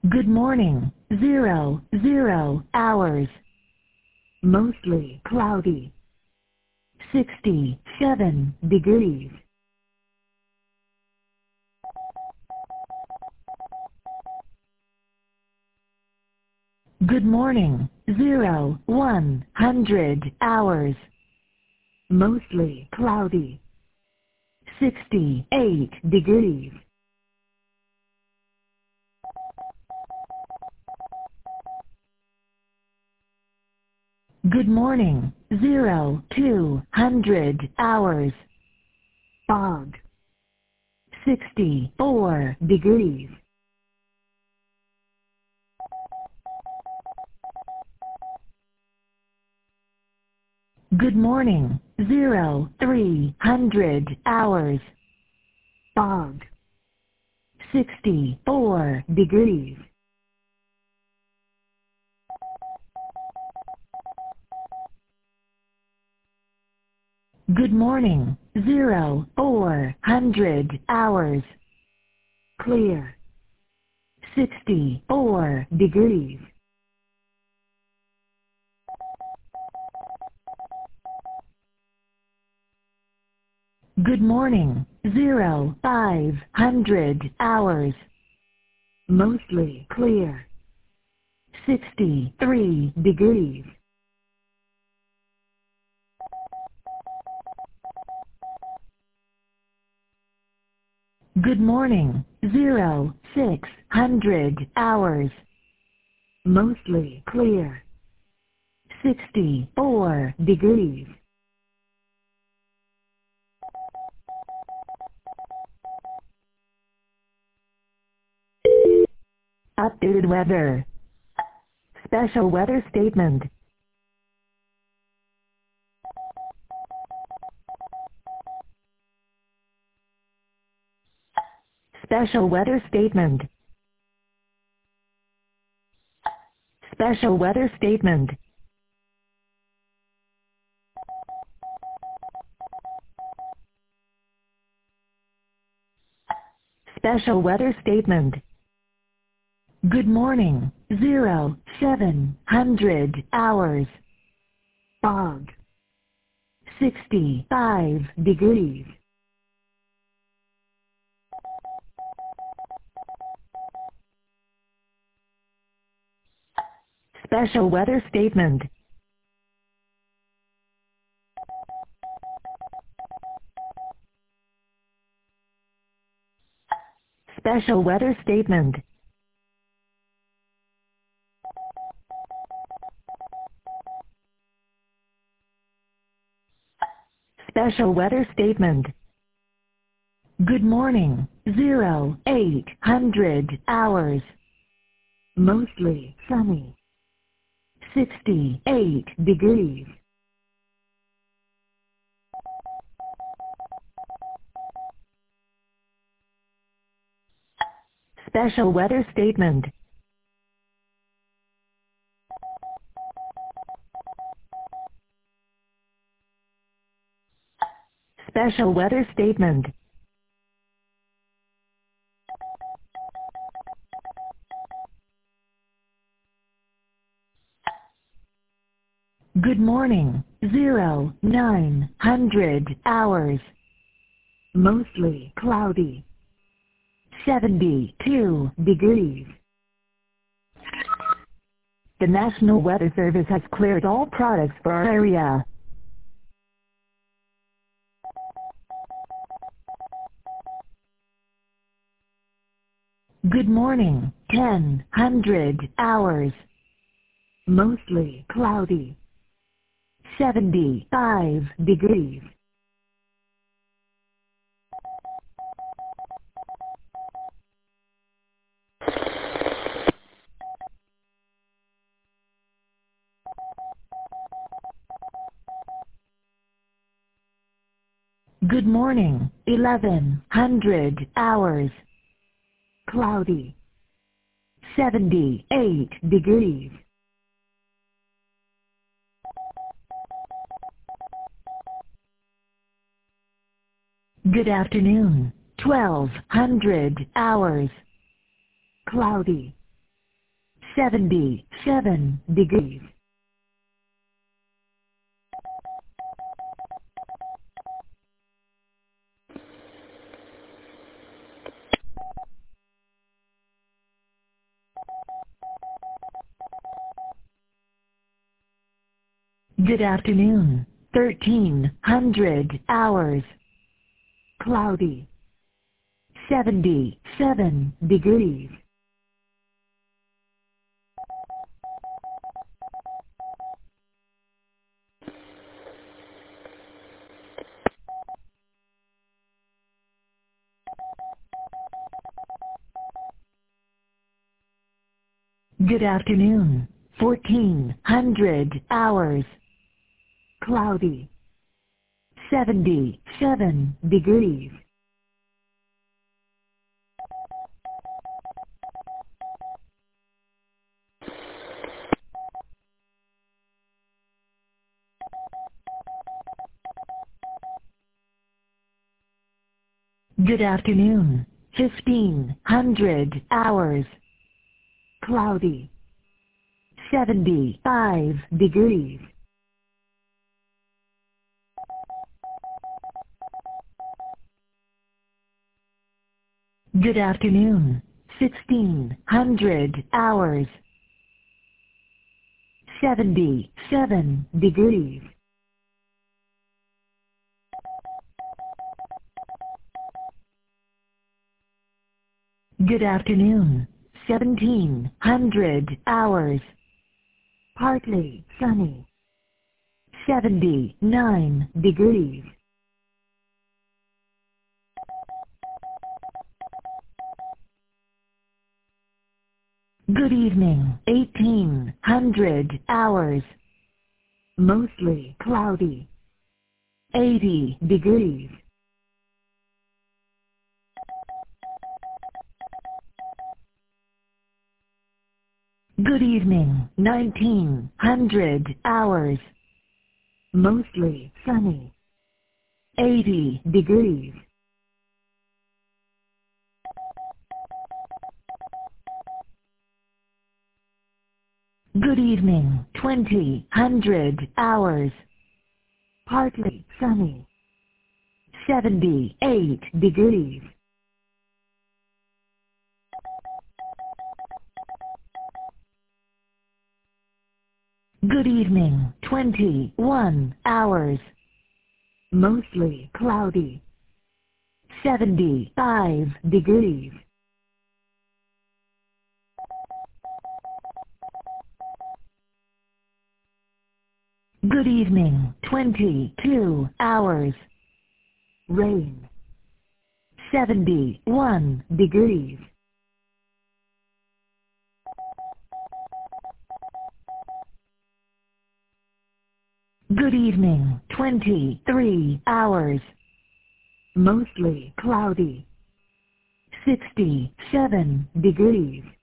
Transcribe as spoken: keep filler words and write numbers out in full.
Good morning, zero, zero hours. Mostly cloudy. sixty-seven degrees. Good morning, zero, one hundred hours. Mostly cloudy. sixty-eight degrees. Good morning, zero, two hundred hours. Fog. sixty-four degrees. Good morning, zero, three hundred hours. Fog. sixty-four degrees. Good morning, zero, four hundred hours. Clear. sixty-four degrees. Good morning, zero, five hundred hours. Mostly clear. sixty-three degrees. Good morning, zero, six hundred hours. Mostly clear. sixty-four degrees. Updated weather. Special weather statement. Special weather statement. Special weather statement. Special weather statement. Good morning, zero, seven hundred hours. Fog. sixty-five degrees. Special weather statement. Special weather statement. Special weather statement. Good morning, zero, eight hundred hours. Mostly sunny. sixty-eight degrees. Special weather statement. Special weather statement. Good morning, zero, nine hundred hours. Mostly cloudy. seventy-two degrees. The National Weather Service has cleared all products for our area. Good morning, ten hundred hours. Mostly cloudy. seventy-five degrees. Good morning, eleven hundred hours. Cloudy. seventy-eight degrees. Good afternoon, twelve hundred hours. Cloudy. seventy-seven degrees. Good afternoon. thirteen hundred hours. Cloudy. seventy-seven degrees. Good afternoon. fourteen hundred hours. Cloudy. seventy-seven degrees. Good afternoon. fifteen hundred hours. Cloudy. seventy-five degrees. Good afternoon. sixteen hundred hours. seventy-seven degrees. Good afternoon. seventeen hundred hours. Partly sunny. seventy-nine degrees. Good evening. eighteen hundred hours. Mostly cloudy. eighty degrees. Good evening. nineteen hundred hours. Mostly sunny. eighty degrees. Good evening. twenty hundred hours. Partly sunny. seventy-eight degrees. Good evening. twenty-one hours. Mostly cloudy. seventy-five degrees. Good evening. twenty-one hours. Mostly cloudy. seventy-five degrees. Good evening. twenty-two hours. Mostly cloudy. seventy-five degrees. Good evening. twenty-one hours. Mostly cloudy. seventy-five degrees. Good evening. twenty-one hours. Mostly cloudy. seventy-five degrees. Good evening. twenty-two hours. Rain. seventy-one degrees. Good evening. twenty-three hours. Mostly cloudy. sixty-seven degrees.